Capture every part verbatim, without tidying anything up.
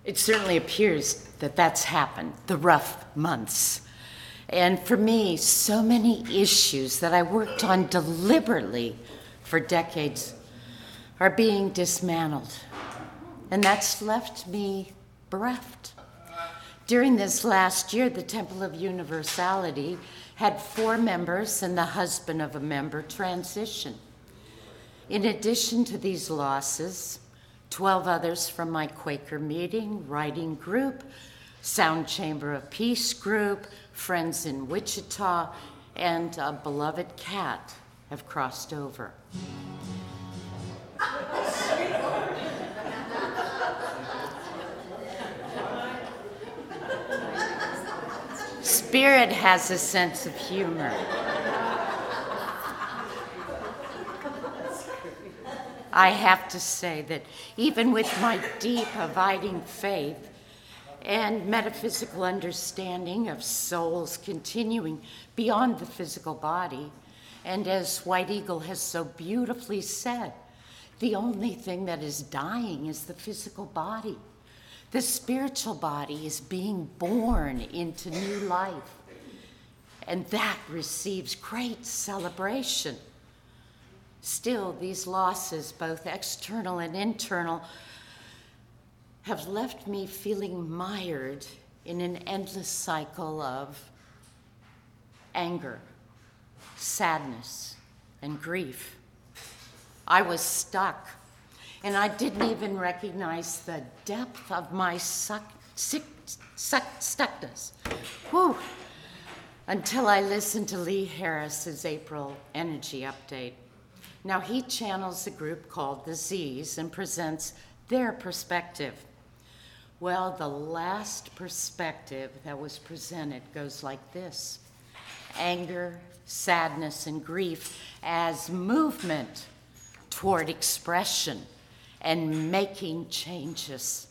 It certainly appears that that's happened, the rough months. And for me, so many issues that I worked on deliberately for decades are being dismantled. And that's left me bereft. During this last year, the Temple of Universality had four members and the husband of a member transition. In addition to these losses, twelve others from my Quaker meeting, writing group, Sound Chamber of Peace group, Friends in Wichita, and a beloved cat have crossed over. Spirit has a sense of humor. I have to say that even with my deep, abiding faith and metaphysical understanding of souls continuing beyond the physical body, and as White Eagle has so beautifully said, the only thing that is dying is the physical body. The spiritual body is being born into new life, and that receives great celebration. Still, these losses, both external and internal, have left me feeling mired in an endless cycle of anger, sadness, and grief. I was stuck, and I didn't even recognize the depth of my suck, sick, suck, stuckness. Whew. Until I listened to Lee Harris's April Energy Update. Now, he channels a group called the Z's and presents their perspective. Well, the last perspective that was presented goes like this: anger, sadness, and grief as movement toward expression and making changes.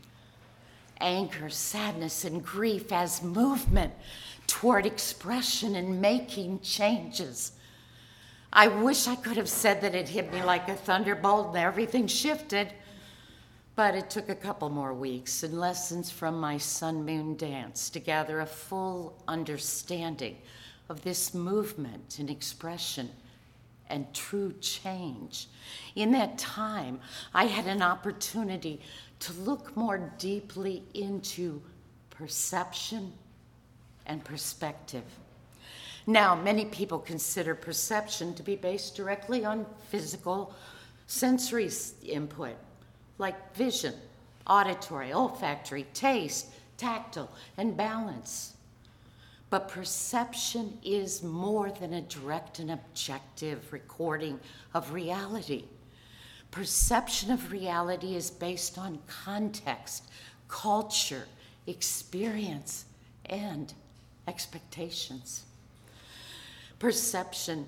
Anger, sadness, and grief as movement toward expression and making changes. I wish I could have said that it hit me like a thunderbolt and everything shifted, but it took a couple more weeks and lessons from my sun-moon dance to gather a full understanding of this movement and expression and true change. In that time, I had an opportunity to look more deeply into perception and perspective. Now, many people consider perception to be based directly on physical sensory input, like vision, auditory, olfactory, taste, tactile, and balance. But perception is more than a direct and objective recording of reality. Perception of reality is based on context, culture, experience, and expectations. Perception,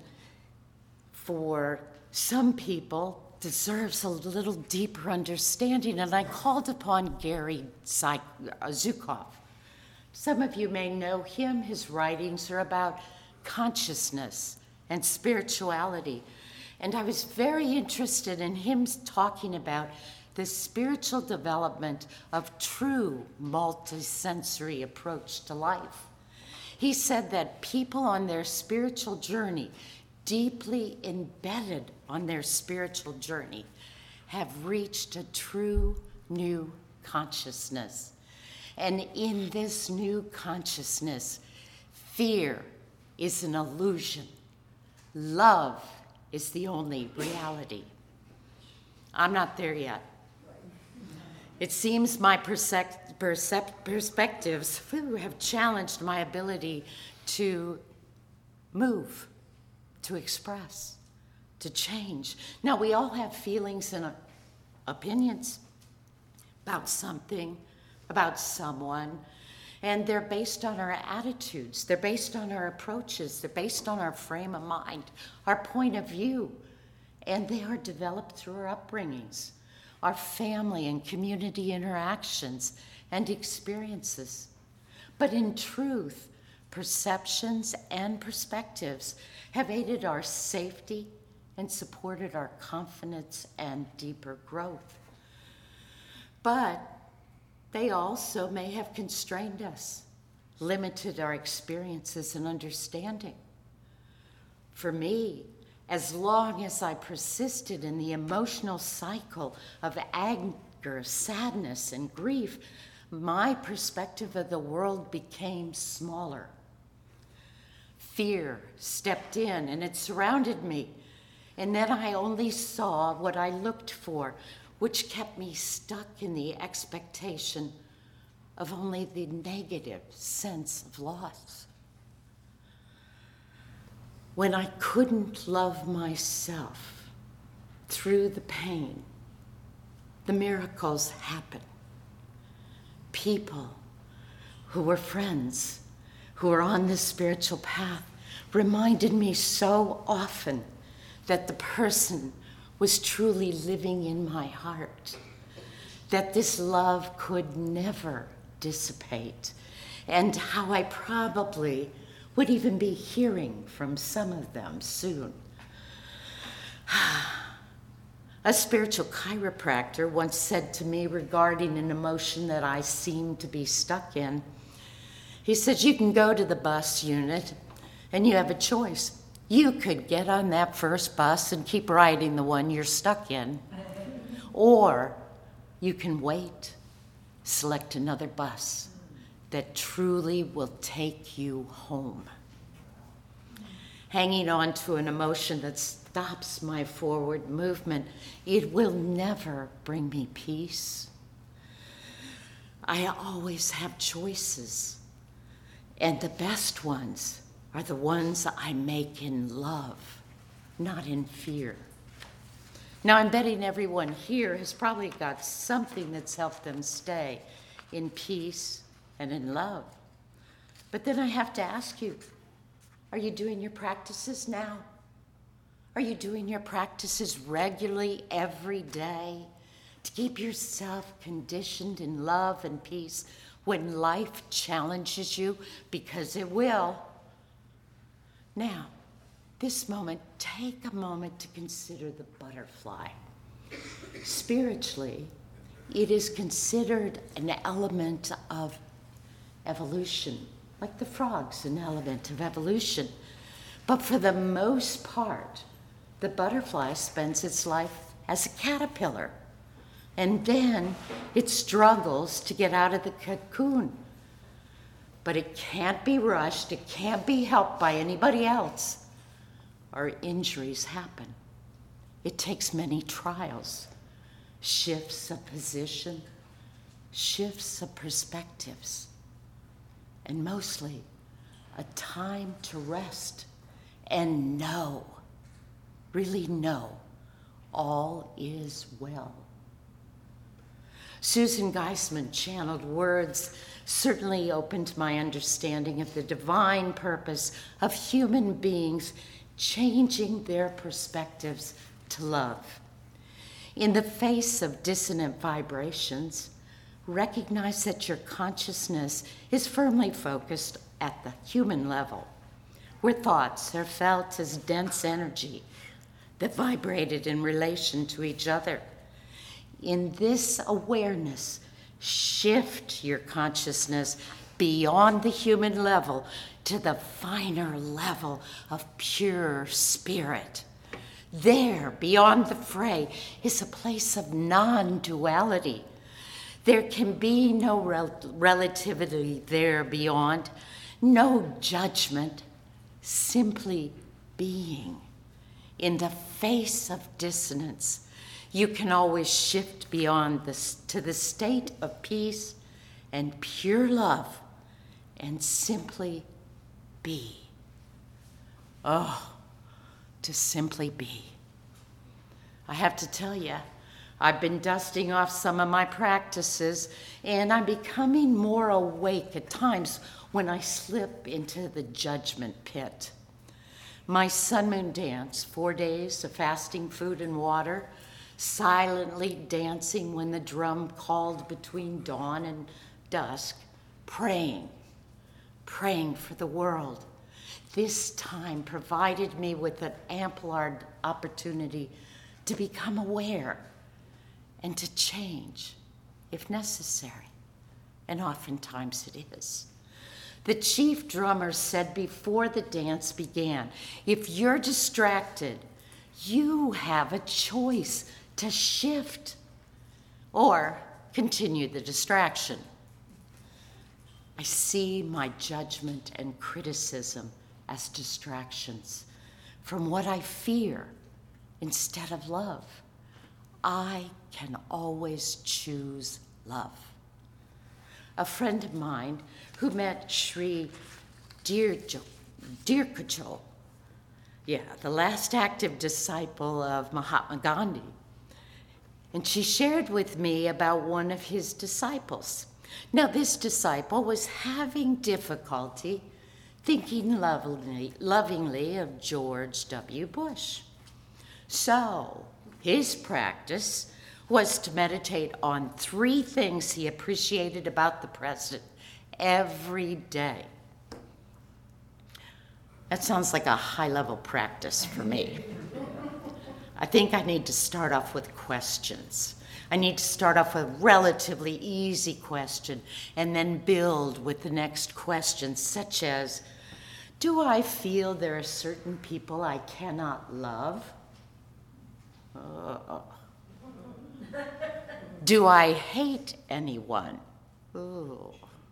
for some people, deserves a little deeper understanding, and I called upon Gary Zukav. Some of you may know him. His writings are about consciousness and spirituality, and I was very interested in him talking about the spiritual development of true multisensory approach to life. He said that people on their spiritual journey, deeply embedded on their spiritual journey, have reached a true new consciousness. And in this new consciousness, fear is an illusion. Love is the only reality. I'm not there yet. It seems my percep- percep- perspectives have challenged my ability to move, to express, to change. Now, we all have feelings and uh, opinions about something, about someone, and they're based on our attitudes, they're based on our approaches, they're based on our frame of mind, our point of view, and they are developed through our upbringings, our family and community interactions and experiences. But in truth, perceptions and perspectives have aided our safety and supported our confidence and deeper growth. But they also may have constrained us, limited our experiences and understanding. For me, as long as I persisted in the emotional cycle of anger, sadness, and grief, my perspective of the world became smaller. Fear stepped in and it surrounded me, and then I only saw what I looked for, which kept me stuck in the expectation of only the negative sense of loss. When I couldn't love myself through the pain, the miracles happened. People who were friends, who were on this spiritual path, reminded me so often that the person was truly living in my heart, that this love could never dissipate, and how I probably would even be hearing from some of them soon. A spiritual chiropractor once said to me regarding an emotion that I seemed to be stuck in, he said, you can go to the bus unit and you have a choice. You could get on that first bus and keep riding the one you're stuck in, or you can wait, select another bus that truly will take you home. Hanging on to an emotion that stops my forward movement, it will never bring me peace. I always have choices, and the best ones are the ones I make in love, not in fear. Now, I'm betting everyone here has probably got something that's helped them stay in peace and in love. But then I have to ask you, are you doing your practices now? Are you doing your practices regularly every day to keep yourself conditioned in love and peace when life challenges you? Because it will. Now, this moment, take a moment to consider the butterfly. Spiritually, it is considered an element of evolution, like the frog's an element of evolution. But for the most part, the butterfly spends its life as a caterpillar, and then it struggles to get out of the cocoon. But it can't be rushed, it can't be helped by anybody else, or injuries happen. It takes many trials, shifts of position, shifts of perspectives, and mostly a time to rest and know, really know, all is well. Susan Geisman channeled words certainly opened my understanding of the divine purpose of human beings changing their perspectives to love. In the face of dissonant vibrations, recognize that your consciousness is firmly focused at the human level, where thoughts are felt as dense energy that vibrated in relation to each other. In this awareness, shift your consciousness beyond the human level to the finer level of pure spirit. There, beyond the fray, is a place of non-duality. There can be no rel- relativity there beyond, no judgment, simply being. In the face of dissonance, you can always shift beyond this to the state of peace and pure love and simply be. Oh, to simply be. I have to tell you, I've been dusting off some of my practices, and I'm becoming more awake at times when I slip into the judgment pit. My sun moon dance, four days of fasting food and water, silently dancing when the drum called between dawn and dusk, praying, praying for the world. This time provided me with an ample opportunity to become aware and to change if necessary. and oftentimes it is. The chief drummer said before the dance began, if you're distracted, you have a choice to shift or continue the distraction. I see my judgment and criticism as distractions from what I fear instead of love. I can always choose love. A friend of mine who met Sri Dirkajol, yeah, the last active disciple of Mahatma Gandhi, and she shared with me about one of his disciples. Now, this disciple was having difficulty thinking lovingly, lovingly of George W. Bush. So, his practice was to meditate on three things he appreciated about the president every day. That sounds like a high-level practice for me. I think I need to start off with questions. I need to start off with a relatively easy question and then build with the next question, such as, do I feel there are certain people I cannot love? Uh, do I hate anyone? Ooh.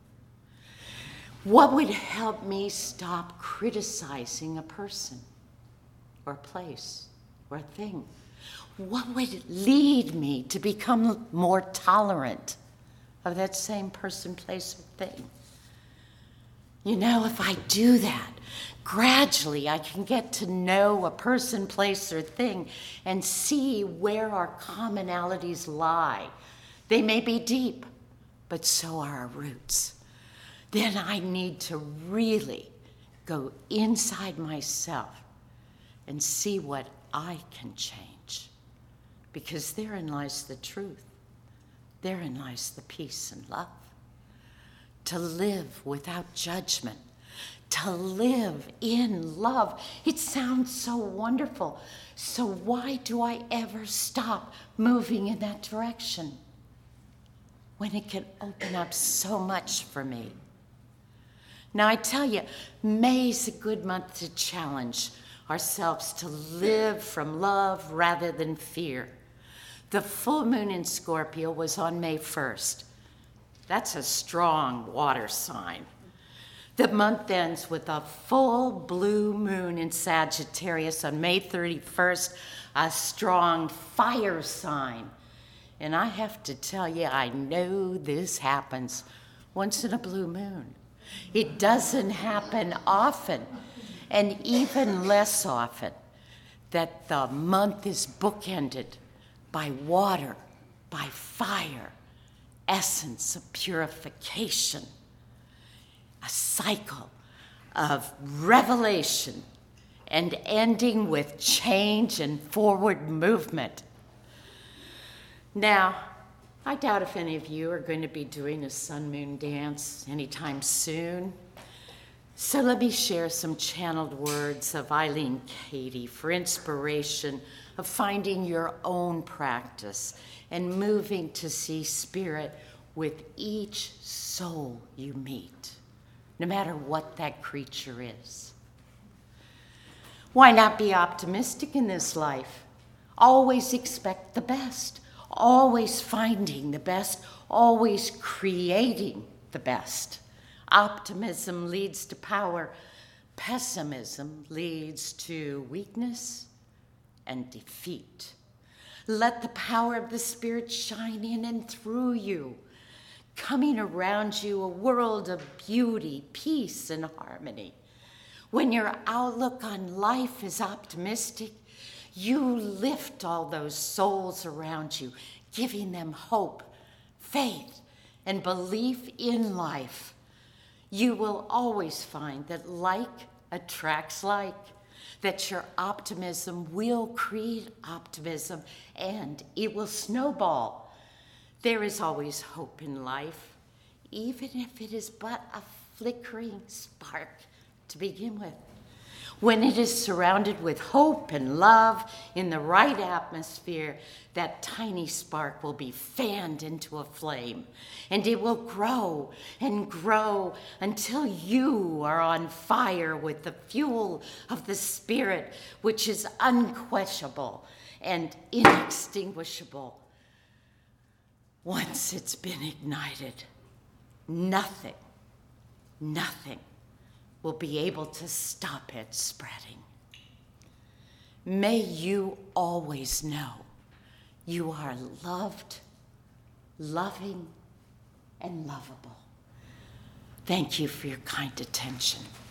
What would help me stop criticizing a person or a place or a thing? What would lead me to become more tolerant of that same person, place, or thing? You know, if I do that, gradually I can get to know a person, place, or thing and see where our commonalities lie. They may be deep, but so are our roots. Then I need to really go inside myself and see what I can change. Because therein lies the truth. Therein lies the peace and love. To live without judgment. To live in love. It sounds so wonderful. So why do I ever stop moving in that direction when it can open up so much for me? Now, I tell you, May is a good month to challenge ourselves to live from love rather than fear. The full moon in Scorpio was on May first. That's a strong water sign. The month ends with a full blue moon in Sagittarius on May thirty-first, a strong fire sign. And I have to tell you, I know this happens once in a blue moon. It doesn't happen often, and even less often, that the month is bookended by water, by fire, essence of purification, a cycle of revelation, and ending with change and forward movement. Now, I doubt if any of you are going to be doing a sun-moon dance anytime soon. So let me share some channeled words of Eileen Cady for inspiration of finding your own practice and moving to see spirit with each soul you meet, no matter what that creature is. Why not be optimistic in this life? Always expect the best. Always finding the best, always creating the best. Optimism leads to power. Pessimism leads to weakness and defeat. Let the power of the Spirit shine in and through you, coming around you a world of beauty, peace, and harmony. When your outlook on life is optimistic, you lift all those souls around you, giving them hope, faith, and belief in life. You will always find that like attracts like, that your optimism will create optimism, and it will snowball. There is always hope in life, even if it is but a flickering spark to begin with. when it is surrounded with hope and love in the right atmosphere, that tiny spark will be fanned into a flame, and it will grow and grow until you are on fire with the fuel of the Spirit, which is unquenchable and inextinguishable. Once it's been ignited, nothing, nothing will be able to stop it spreading. May you always know you are loved, loving, and lovable. Thank you for your kind attention.